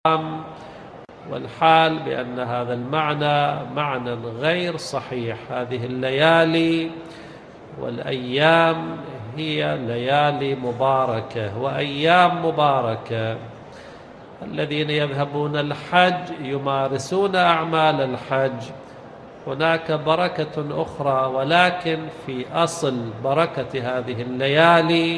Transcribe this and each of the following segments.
والحال بأن هذا المعنى معنى غير صحيح. هذه الليالي والأيام هي ليالي مباركة وأيام مباركة. الذين يذهبون الحج يمارسون أعمال الحج، هناك بركة أخرى، ولكن في أصل بركة هذه الليالي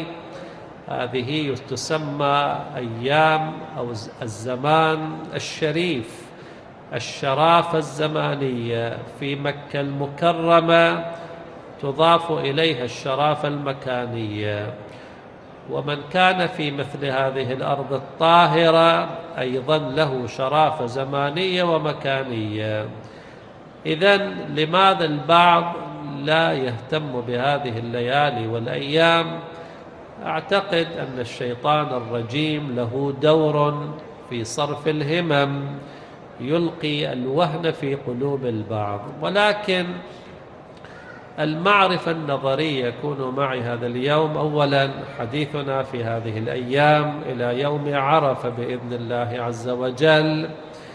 هذه تسمى أيام أو الزمان الشريف، الشرافة الزمانية في مكة المكرمة تضاف إليها الشرافة المكانية. ومن كان في مثل هذه الأرض الطاهرة أيضا له شرافة زمانية ومكانية. إذن لماذا البعض لا يهتم بهذه الليالي والأيام؟ أعتقد أن الشيطان الرجيم له دور في صرف الهمم، يلقي الوهن في قلوب البعض. ولكن المعرفة النظرية يكون معي هذا اليوم. أولا حديثنا في هذه الأيام إلى يوم عرفة بإذن الله عز وجل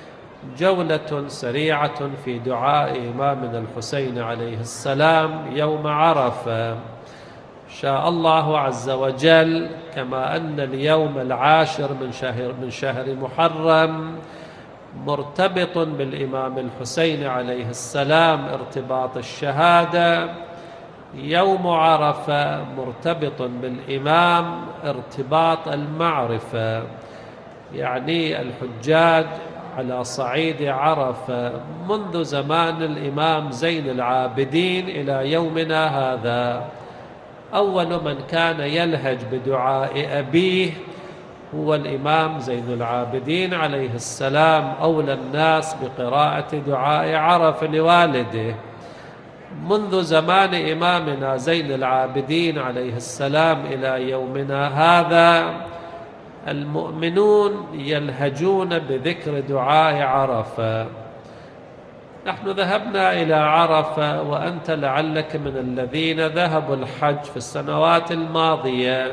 جولة سريعة في دعاء إمامنا الحسين عليه السلام يوم عرفة. شاء الله عز وجل كما أن اليوم العاشر من شهر محرم مرتبط بالإمام الحسين عليه السلام ارتباط الشهادة، يوم عرفة مرتبط بالإمام ارتباط المعرفة، يعني الحجاج على صعيد عرفة منذ زمان الإمام زين العابدين إلى يومنا هذا. أول من كان يلهج بدعاء أبيه هو الإمام زين العابدين عليه السلام، أولى الناس بقراءة دعاء عرفة لوالده. منذ زمان إمامنا زين العابدين عليه السلام إلى يومنا هذا المؤمنون يلهجون بذكر دعاء عرفة. نحن ذهبنا إلى عرفة وأنت لعلك من الذين ذهبوا الحج في السنوات الماضية.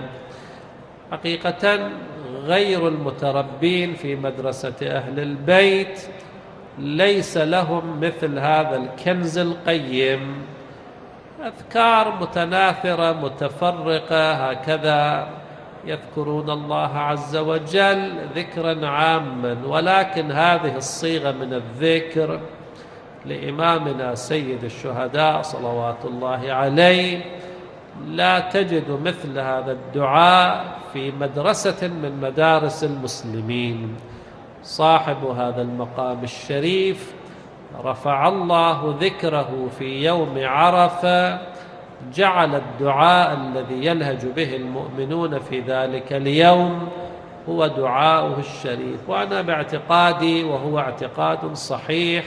حقيقة غير المتربين في مدرسة أهل البيت ليس لهم مثل هذا الكنز القيم، أذكار متناثرة متفرقة هكذا يذكرون الله عز وجل ذكرا عاما، ولكن هذه الصيغة من الذكر لإمامنا سيد الشهداء صلوات الله عليه لا تجد مثل هذا الدعاء في مدرسة من مدارس المسلمين. صاحب هذا المقام الشريف رفع الله ذكره في يوم عرفة، جعل الدعاء الذي يلهج به المؤمنون في ذلك اليوم هو دعاؤه الشريف. وأنا باعتقادي وهو اعتقاد صحيح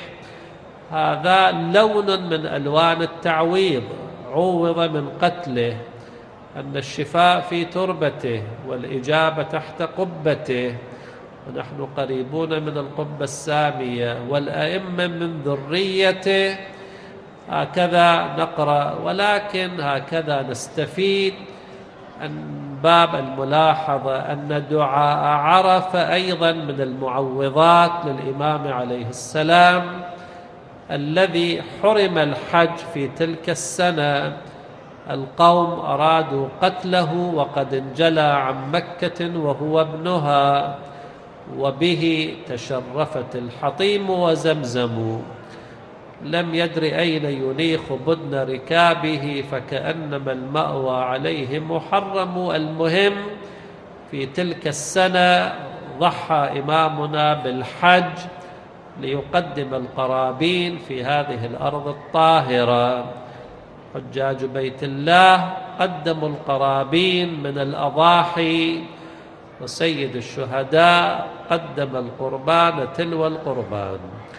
هذا لون من ألوان التعويض، عوض من قتله، أن الشفاء في تربته والإجابة تحت قبته، ونحن قريبون من القبة السامية والأئمة من ذريته. هكذا نقرأ، ولكن هكذا نستفيد عن باب الملاحظة أن دعاء عرفة أيضا من المعوضات للإمام عليه السلام الذي حرم الحج في تلك السنة. القوم أرادوا قتله وقد انجلى عن مكة وهو ابنها، وبه تشرفت الحطيم وزمزم، لم يدر أين ينيخ بدن ركابه فكأنما المأوى عليه محرم. المهم في تلك السنة ضحى إمامنا بالحج ليقدم القرابين في هذه الأرض الطاهرة. حجاج بيت الله قدموا القرابين من الأضاحي، وسيد الشهداء قدم القربان تلو القربان.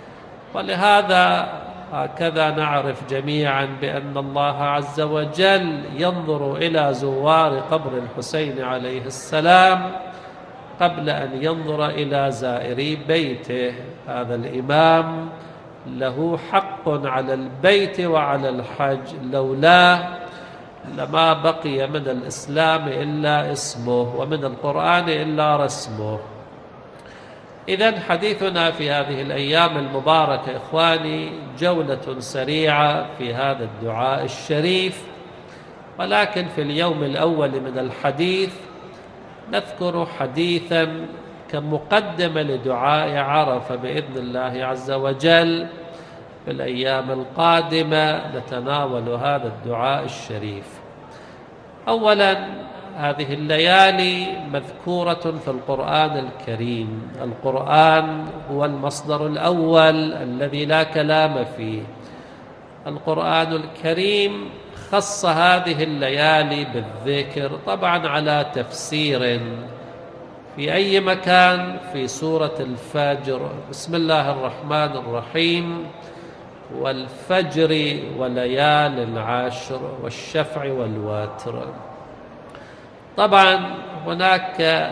ولهذا هكذا نعرف جميعا بأن الله عز وجل ينظر إلى زوار قبر الحسين عليه السلام قبل أن ينظر إلى زائري بيته. هذا الإمام له حق على البيت وعلى الحج، لولاه لما بقي من الإسلام إلا اسمه ومن القرآن إلا رسمه. إذن حديثنا في هذه الأيام المباركة إخواني جولة سريعة في هذا الدعاء الشريف، ولكن في اليوم الأول من الحديث نذكر حديثا كمقدمة لدعاء عرفة بإذن الله عز وجل. في الأيام القادمة نتناول هذا الدعاء الشريف. أولا، هذه الليالي مذكورة في القرآن الكريم. القرآن هو المصدر الأول الذي لا كلام فيه. القرآن الكريم خص هذه الليالي بالذكر، طبعا على تفسير. في أي مكان في سورة الفجر، بسم الله الرحمن الرحيم: والفجر وليال العشر والشفع والوتر. طبعا هناك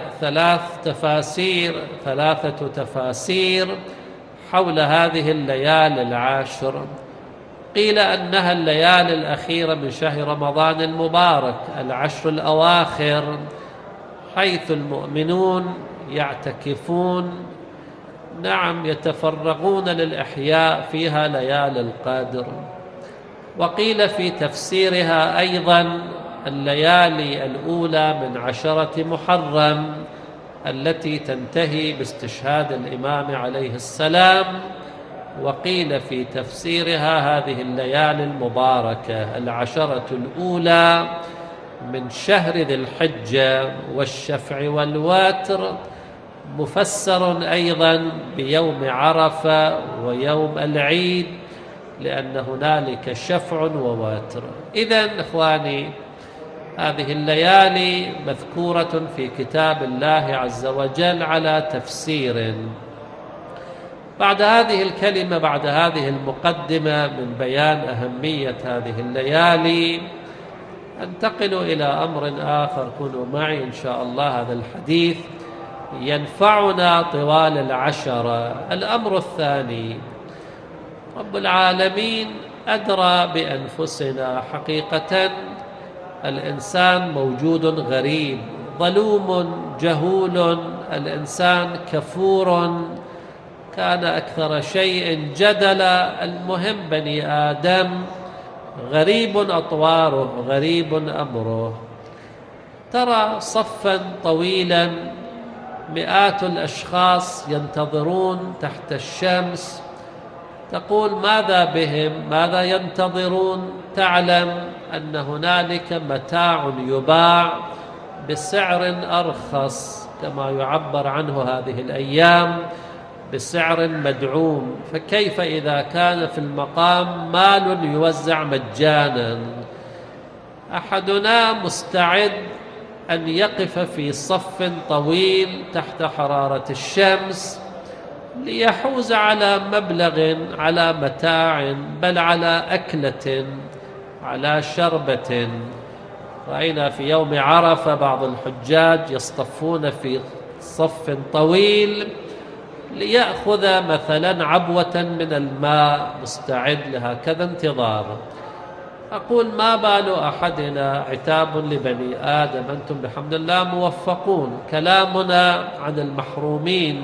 ثلاثة تفاسير حول هذه الليالي العشر. قيل أنها الليالي الأخيرة من شهر رمضان المبارك، العشر الأواخر، حيث المؤمنون يعتكفون، يتفرغون للإحياء فيها ليالي القدر. وقيل في تفسيرها أيضا الليالي الأولى من 10 محرم التي تنتهي باستشهاد الإمام عليه السلام. وقيل في تفسيرها هذه الليالي المباركة 10 الأولى من شهر ذي الحجة والشفع والوتر، مفسر أيضا بيوم عرفة ويوم العيد، لأن هنالك شفع ووتر. إذن إخواني، هذه الليالي مذكورة في كتاب الله عز وجل على تفسير. بعد هذه الكلمة، بعد هذه المقدمة من بيان أهمية هذه الليالي، أنتقل إلى أمر آخر. كونوا معي إن شاء الله، هذا الحديث ينفعنا طوال العشرة. الأمر الثاني: رب العالمين أدرى بأنفسنا. حقيقة الإنسان موجود غريب، ظلوم جهول، الإنسان كفور، كان أكثر شيء جدلا. المهم بني آدم غريب أطواره، غريب أمره. ترى صفا طويلا، مئات الأشخاص ينتظرون تحت الشمس. تقول: ماذا بهم؟ ماذا ينتظرون؟ تعلم أن هنالك متاع يباع بسعر أرخص، كما يعبر عنه هذه الأيام بسعر مدعوم. فكيف إذا كان في المقام مال يوزع مجانا؟ أحدنا مستعد أن يقف في صف طويل تحت حرارة الشمس ليحوز على مبلغ، على متاع، بل على أكلة، على شربة. رأينا في يوم عرفة بعض الحجاج يصطفون في صف طويل ليأخذ مثلا عبوة من الماء، مستعد لهكذا انتظار. أقول: ما بال أحدنا؟ عتاب لبني آدم، أنتم بحمد الله موفقون. كلامنا عن المحرومين.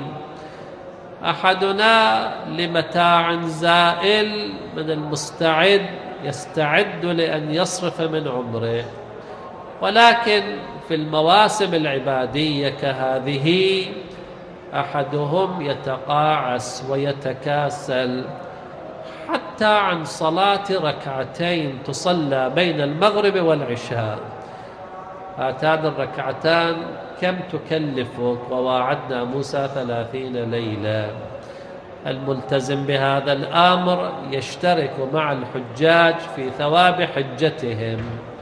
أحدنا لمتاع زائل من المستعد، يستعد لأن يصرف من عمره. ولكن في المواسم العبادية كهذه أحدهم يتقاعس ويتكاسل حتى عن صلاة ركعتين تصلى بين المغرب والعشاء. هاتان الركعتان كم تكلفك؟ وواعدنا موسى 30 ليلة. الملتزم بهذا الأمر يشترك مع الحجاج في ثواب حجتهم.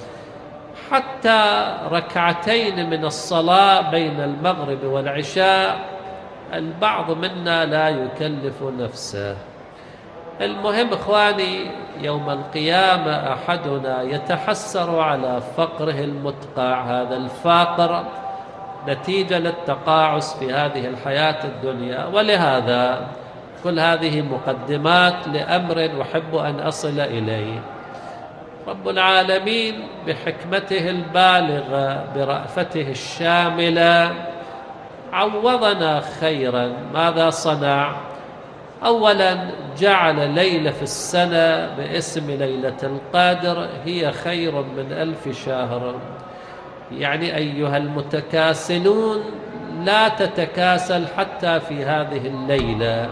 حتى ركعتين من الصلاة بين المغرب والعشاء البعض منا لا يكلف نفسه. المهم إخواني، يوم القيامة أحدنا يتحسر على فقره المدقع. هذا الفقر نتيجة للتقاعس في هذه الحياة الدنيا. ولهذا كل هذه مقدمات لأمر أحب أن أصل إليه. رب العالمين بحكمته البالغة، برأفته الشاملة، عوضنا خيرا. ماذا صنع؟ أولا جعل ليلة في السنة باسم ليلة القدر هي خير من 1000 شهر. يعني أيها المتكاسلون لا تتكاسل حتى في هذه الليلة،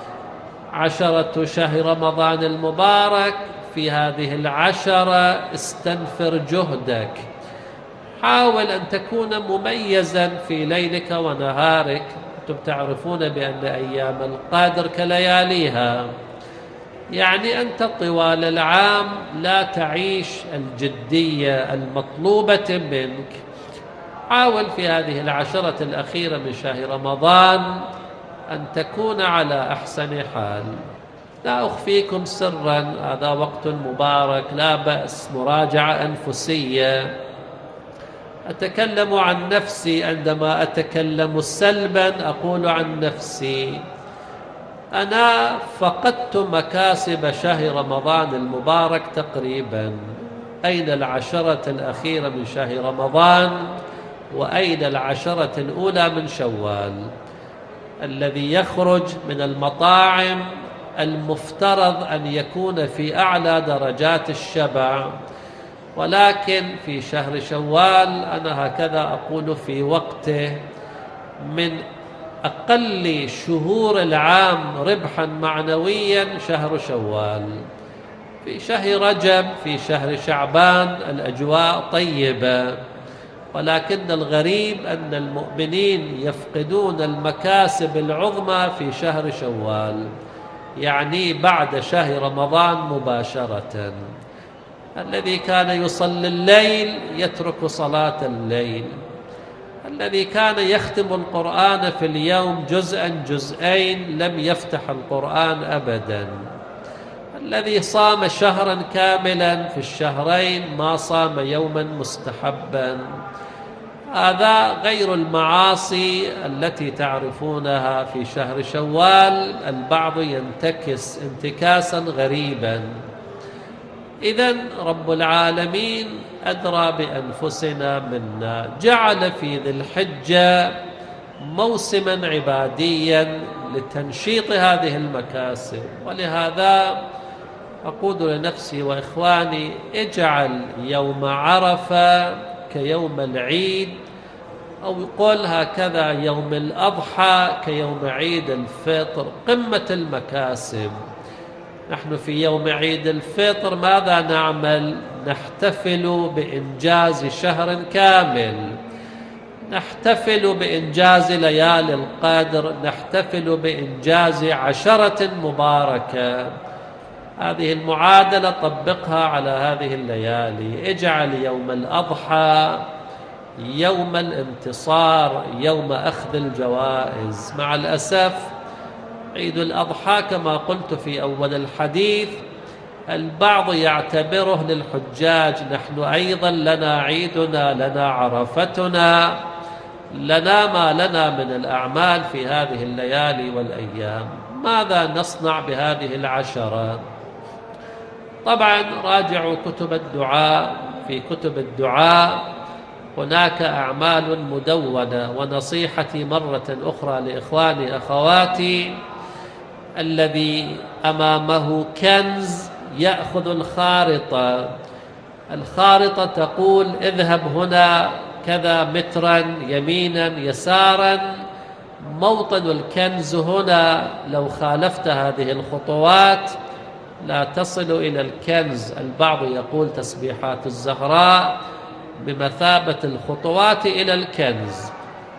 10 شهر رمضان المبارك. في هذه 10 استنفر جهدك، حاول أن تكون مميزا في ليلك ونهارك. أنتم تعرفون بأن أيام القدر كلياليها، يعني أنت طوال العام لا تعيش الجدية المطلوبة منك. حاول في هذه 10 الأخيرة من شهر رمضان أن تكون على أحسن حال. لا أخفيكم سرا، هذا وقت مبارك، لا بأس مراجعة أنفسية. أتكلم عن نفسي، عندما أتكلم سلبا أقول عن نفسي أنا فقدت مكاسب شهر رمضان المبارك تقريبا. أين 10 الأخيرة من شهر رمضان؟ وأين 10 الأولى من شوال؟ الذي يخرج من المطاعم المفترض أن يكون في أعلى درجات الشبع، ولكن في شهر شوال أنا هكذا أقول في وقته من أقل شهور العام ربحا معنويا شهر شوال. في شهر رجب، في شهر شعبان الأجواء طيبة، ولكن الغريب أن المؤمنين يفقدون المكاسب العظمى في شهر شوال، يعني بعد شهر رمضان مباشرة. الذي كان يصلي الليل يترك صلاة الليل، الذي كان يختم القرآن في اليوم جزءا جزئين لم يفتح القرآن أبدا، الذي صام شهرا كاملا في الشهرين ما صام يوما مستحبا. هذا غير المعاصي التي تعرفونها في شهر شوال. البعض ينتكس انتكاسا غريبا. إذن رب العالمين أدرى بأنفسنا منا، جعل في ذي الحجة موسما عباديا لتنشيط هذه المكاسب. ولهذا أقول لنفسي وإخواني اجعل يوم عرفة كيوم العيد، أو يقول هكذا يوم الأضحى كيوم عيد الفطر، قمة المكاسب. نحن في يوم عيد الفطر ماذا نعمل؟ نحتفل بإنجاز شهر كامل، نحتفل بإنجاز ليالي القدر، نحتفل بإنجاز 10 مباركة. هذه المعادلة طبقها على هذه الليالي. اجعل يوم الأضحى يوم الانتصار، يوم أخذ الجوائز. مع الأسف عيد الأضحى كما قلت في أول الحديث البعض يعتبره للحجاج، نحن أيضا لنا عيدنا، لنا عرفتنا، لنا ما لنا من الأعمال في هذه الليالي والأيام. ماذا نصنع بهذه 10؟ طبعا راجعوا كتب الدعاء، في كتب الدعاء هناك أعمال مدونة. ونصيحتي مرة أخرى لإخواني أخواتي، الذي أمامه كنز يأخذ الخارطة. الخارطة تقول اذهب هنا كذا مترا يمينا يسارا، موطن الكنز هنا. لو خالفت هذه الخطوات لا تصل إلى الكنز. البعض يقول تسبيحات الزهراء بمثابة الخطوات إلى الكنز.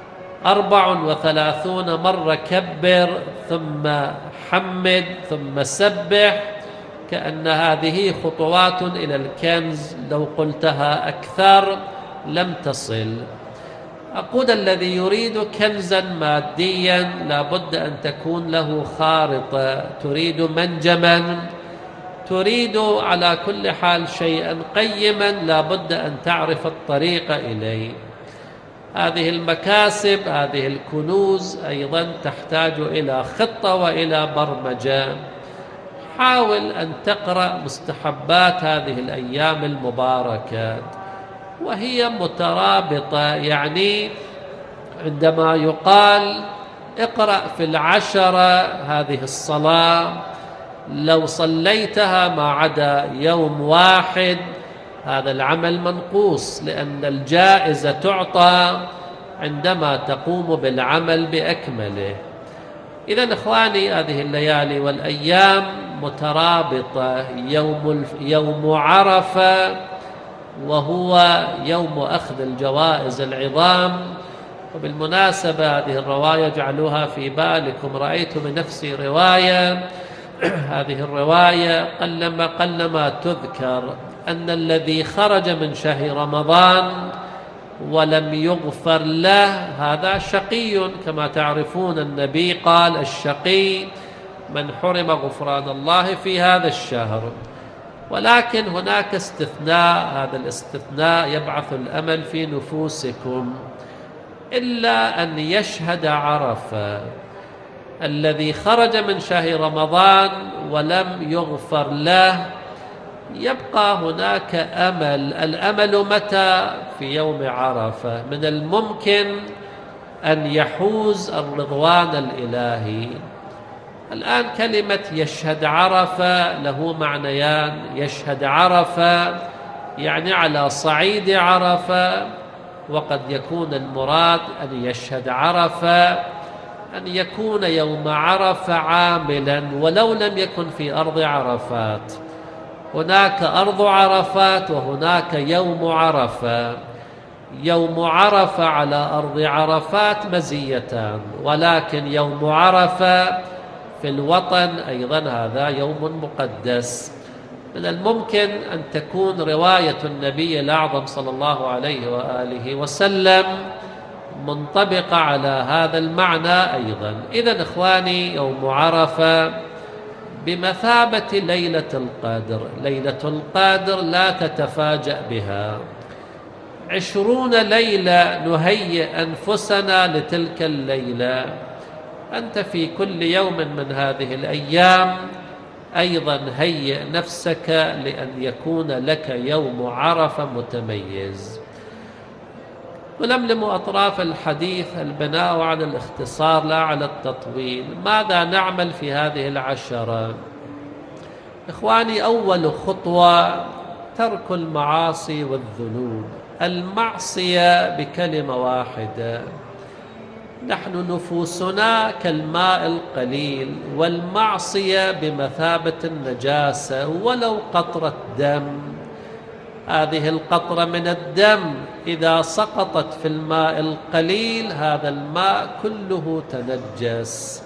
34 مرة كبر ثم حمد ثم سبح، كأن هذه خطوات إلى الكنز. لو قلتها أكثر لم تصل. أقول الذي يريد كنزا ماديا لابد أن تكون له خارطة، تريد منجما، تريد على كل حال شيئا قيما، لابد أن تعرف الطريق إليه. هذه المكاسب، هذه الكنوز أيضا تحتاج إلى خطة وإلى برمجة. حاول أن تقرأ مستحبات هذه الأيام المباركة، وهي مترابطة. يعني عندما يقال اقرأ في العشرة هذه الصلاة لو صليتها ما عدا يوم واحد هذا العمل منقوص، لأن الجائزة تعطى عندما تقوم بالعمل بأكمله. إذن إخواني هذه الليالي والأيام مترابطة. يوم عرفة وهو يوم أخذ الجوائز العظام. وبالمناسبة هذه الرواية اجعلوها في بالكم، رأيت بنفسي رواية هذه الرواية قلما تذكر أن الذي خرج من شهر رمضان ولم يغفر له هذا شقي. كما تعرفون النبي قال الشقي من حرم غفران الله في هذا الشهر. ولكن هناك استثناء، هذا الاستثناء يبعث الأمل في نفوسكم، إلا أن يشهد عرفة. الذي خرج من شهر رمضان ولم يغفر له يبقى هناك أمل. الأمل متى؟ في يوم عرفة. من الممكن أن يحوز الرضوان الإلهي. الآن كلمة يشهد عرفة له معنيان. يشهد عرفة يعني على صعيد عرفة، وقد يكون المراد أن يشهد عرفة أن يكون يوم عرفة عاملا ولو لم يكن في أرض عرفات. هناك أرض عرفات وهناك يوم عرفة. يوم عرفة على أرض عرفات مزيتان، ولكن يوم عرفة في الوطن أيضا هذا يوم مقدس. من الممكن أن تكون رواية النبي الأعظم صلى الله عليه وآله وسلم منطبقة على هذا المعنى أيضا. إذن إخواني يوم عرفة بمثابة ليلة القدر. ليلة القدر لا تتفاجأ بها. 20 ليلة نهيئ أنفسنا لتلك الليلة. أنت في كل يوم من هذه الأيام أيضا هيئ نفسك لأن يكون لك يوم عرفة متميز. ولملم أطراف الحديث البناء على الاختصار لا على التطويل. ماذا نعمل في هذه العشرة؟ إخواني أول خطوة ترك المعاصي والذنوب. المعصية بكلمة واحدة. نحن نفوسنا كالماء القليل، والمعصية بمثابة النجاسة ولو قطرة دم. هذه القطرة من الدم إذا سقطت في الماء القليل هذا الماء كله تنجس.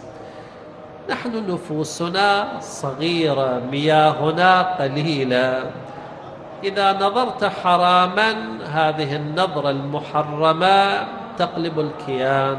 نحن نفوسنا صغيرة، مياهنا قليلة. إذا نظرت حراما هذه النظرة المحرمة تقلب الكيان.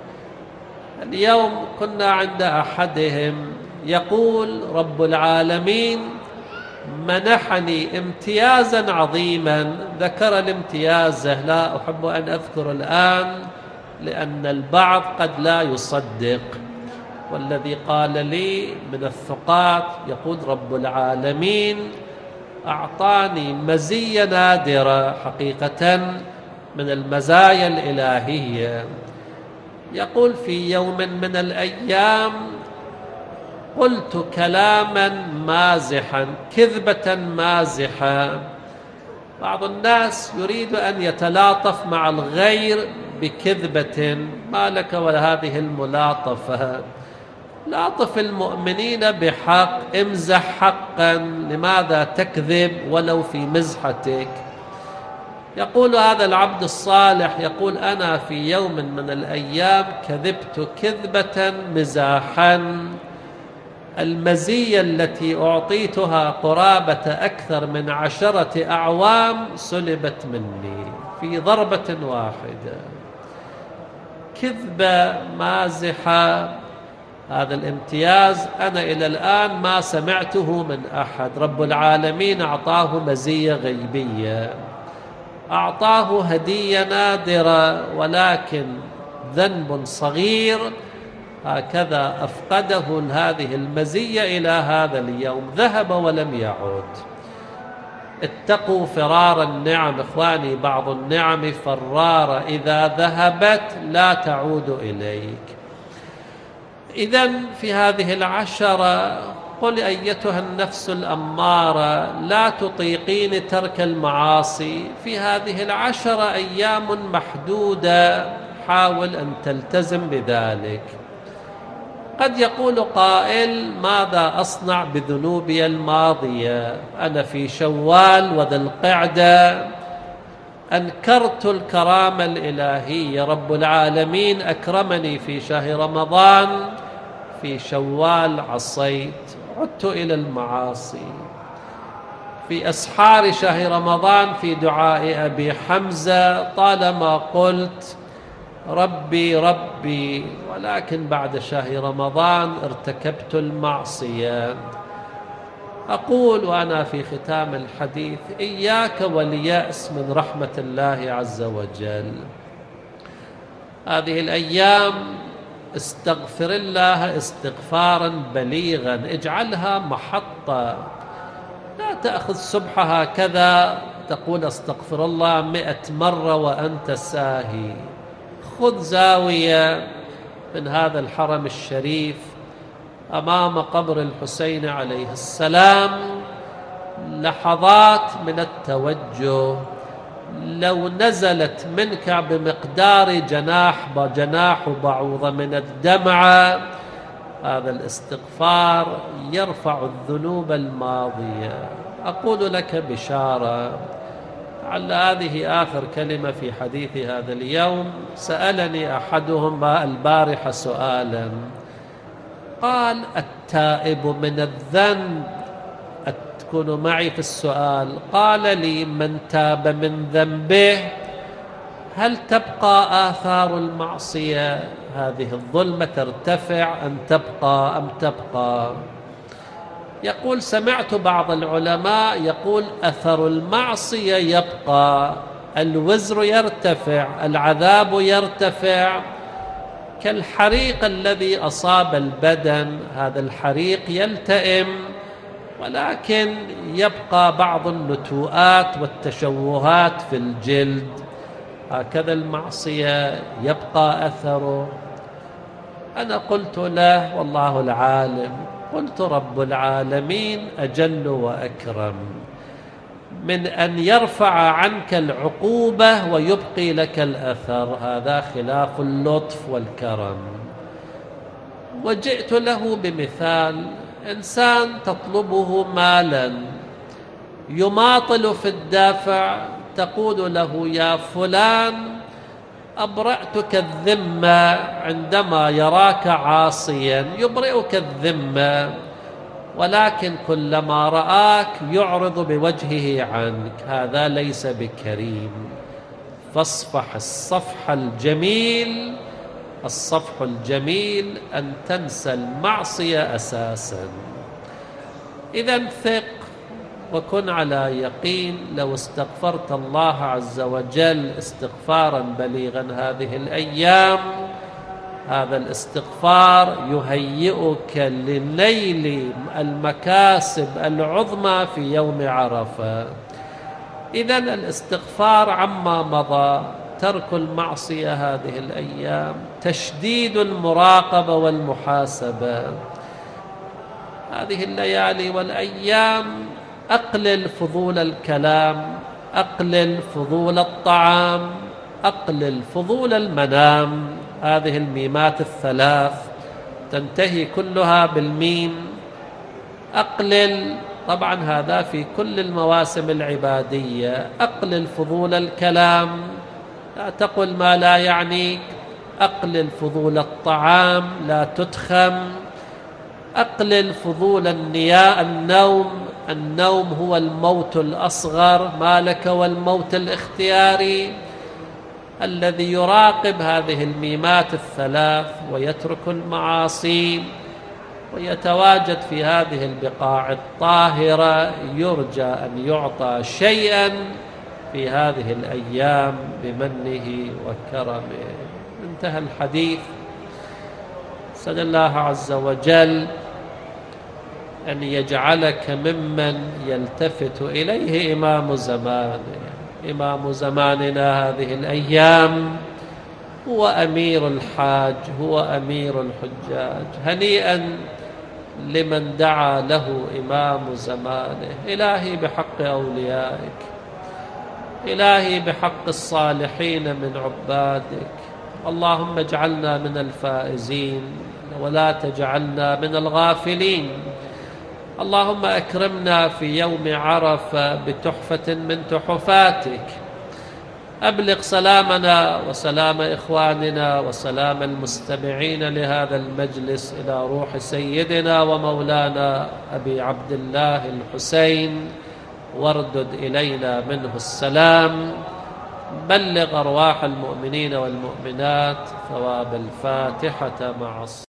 اليوم كنا عند أحدهم يقول رب العالمين منحني امتيازا عظيما. ذكر الامتيازه، لا أحب أن أذكر الآن لأن البعض قد لا يصدق. والذي قال لي من الثقات يقول رب العالمين أعطاني مزية نادرة حقيقة من المزايا الإلهية. يقول في يوم من الأيام قلت كلاما مازحا، كذبة مازحة. بعض الناس يريد أن يتلاطف مع الغير بكذبة، ما لك وهذه الملاطفة. لاطف المؤمنين بحق، امزح حقا، لماذا تكذب ولو في مزحتك؟ يقول هذا العبد الصالح يقول أنا في يوم من الأيام كذبت كذبة مزاحا. المزية التي أعطيتها قرابة أكثر من 10 أعوام سلبت مني في ضربة واحدة. كذبة مازحة. هذا الامتياز أنا إلى الآن ما سمعته من أحد. رب العالمين أعطاه مزية غيبية، أعطاه هدية نادرة، ولكن ذنب صغير هكذا أفقده هذه المزية إلى هذا اليوم، ذهب ولم يعود. اتقوا فرار النعم. إخواني، بعض النعم فرار إذا ذهبت لا تعود إليك. إذن في هذه العشرة قل أيتها النفس الأمارة لا تطيقين ترك المعاصي. في هذه العشرة أيام محدودة، حاول أن تلتزم بذلك. قد يقول قائل: ماذا أصنع بذنوبي الماضية؟ أنا في شوال وذي القعدة أنكرت الكرامة الإلهية، رب العالمين أكرمني في شهر رمضان، في شوال عصيت، عدت إلى المعاصي. في أسحار شهر رمضان في دعاء أبي حمزة طالما قلت ربي ربي، ولكن بعد شهر رمضان ارتكبت المعصية. أقول وأنا في ختام الحديث: إياك واليأس من رحمة الله عز وجل. هذه الأيام استغفر الله استغفارا بليغا، اجعلها محطة. لا تأخذ سبحة هكذا تقول استغفر الله 100 مرة وأنت ساهي. خذ زاوية من هذا الحرم الشريف أمام قبر الحسين عليه السلام، لحظات من التوجه لو نزلت منك بمقدار جناح بعوضة من الدمعة، هذا الاستغفار يرفع الذنوب الماضية. أقول لك بشارة، لعل هذه آخر كلمة في حديث هذا اليوم. سألني أحدهم البارحة سؤالا، قال: التائب من الذنب، تكون معي في السؤال، قال لي: من تاب من ذنبه هل تبقى آثار المعصية؟ هذه الظلمة ترتفع أم تبقى؟ يقول: سمعت بعض العلماء يقول أثر المعصية يبقى، الوزر يرتفع، العذاب يرتفع، كالحريق الذي أصاب البدن، هذا الحريق يلتئم ولكن يبقى بعض النتوءات والتشوهات في الجلد. هكذا المعصية يبقى أثره. أنا قلت له: والله العالم. قلت: رب العالمين أجل وأكرم من أن يرفع عنك العقوبة ويبقي لك الأثر، هذا خلاف اللطف والكرم. وجئت له بمثال: إنسان تطلبه مالا، يماطل في الدافع، تقول له: يا فلان أبرأتك الذمة، عندما يراك عاصيا يبرئك الذمة، ولكن كلما رآك يعرض بوجهه عنك، هذا ليس بكريم. فاصفح الصفح الجميل. الصفح الجميل أن تنسى المعصية أساسا. إذن ثق وكن على يقين، لو استغفرت الله عز وجل استغفارا بليغا هذه الأيام، هذا الاستغفار يهيئك لليل المكاسب العظمى في يوم عرفة. إذن الاستغفار عما مضى، ترك المعصية هذه الأيام، تشديد المراقبة والمحاسبة هذه الليالي والأيام. أقلل فضول الكلام، أقلل فضول الطعام، أقلل فضول المنام. هذه الميمات الثلاث تنتهي كلها بالميم. أقلل، طبعا هذا في كل المواسم العبادية. أقلل فضول الكلام، لا تقل ما لا يعنيك. أقلل فضول الطعام، لا تتخم. أقلل فضول النوم هو الموت الأصغر، ما لك والموت الاختياري. الذي يراقب هذه الميمات الثلاث ويترك المعاصي ويتواجد في هذه البقاع الطاهرة يرجى أن يعطى شيئا في هذه الأيام بمنه وكرمه. انتهى الحديث. أسأل الله عز وجل أن يجعلك ممن يلتفت إليه إمام زمانه. إمام زماننا هذه الأيام هو أمير الحاج، هو أمير الحجاج. هنيئا لمن دعا له إمام زمانه. إلهي بحق أوليائك، إلهي بحق الصالحين من عبادك، اللهم اجعلنا من الفائزين ولا تجعلنا من الغافلين. اللهم أكرمنا في يوم عرفة بتحفة من تحفاتك. أبلغ سلامنا وسلام إخواننا وسلام المستمعين لهذا المجلس إلى روح سيدنا ومولانا أبي عبد الله الحسين، واردد إلينا منه السلام. بلغ أرواح المؤمنين والمؤمنات ثواب الفاتحة مع الصلاة.